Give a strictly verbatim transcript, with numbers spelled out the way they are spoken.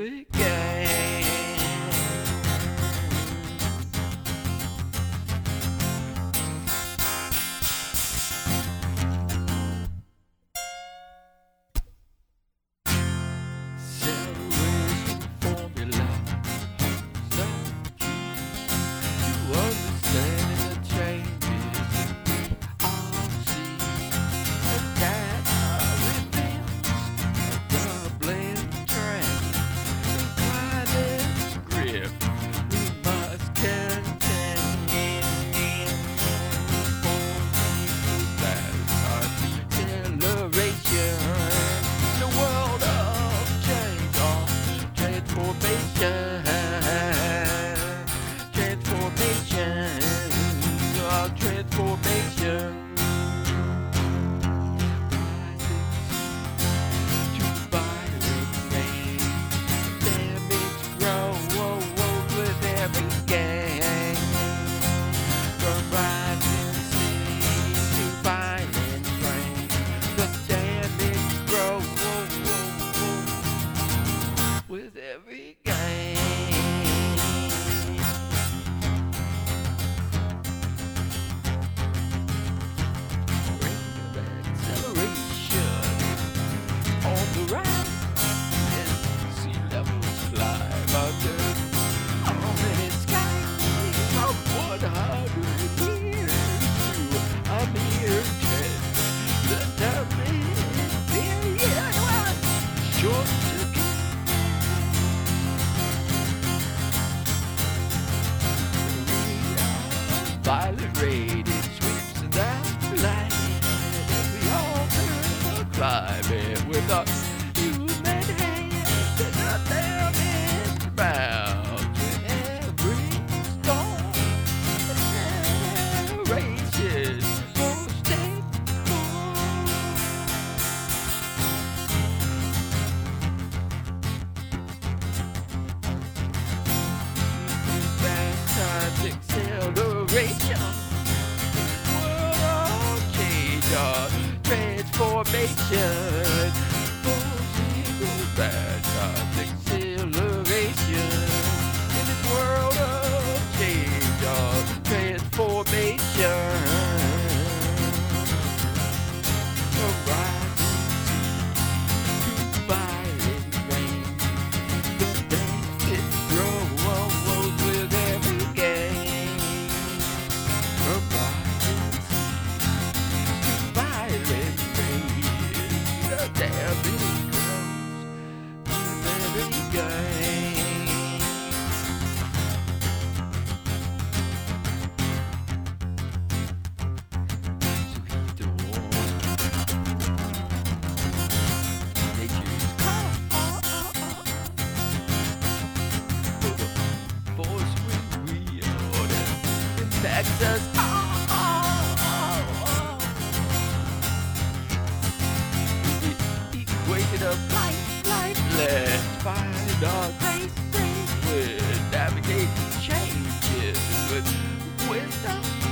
every game. Celebration formula. So you understand the changes we all see, and that are reveals the blend track. Inclining script we must continue for people that are generation. The world of change or transformation, transformation, or transformation. To violent rain, damage grow with every game. From rising sea to violent rain, the damage grow with every game. Rate of acceleration on the rise, and sea levels climb under ominous skies from one hundred years to a mere ten. The dumbest period was short to get. Violet radiant sweeps the light, and we all turn the climate with a human hand and a damage bound to every storm. Generations will stay born. Fast times acceleration, world of change or transformation. Full single fast times acceleration in this world of change or transformation. From rising sea to violent rain, the benefit grows with every game. From rising sea to violent rain, the damage grows with every game. So heed the warning. Nature's call for the force we wield impacts us all. The equation of life, life, let's find our grace, grace with navigating changes with wisdom.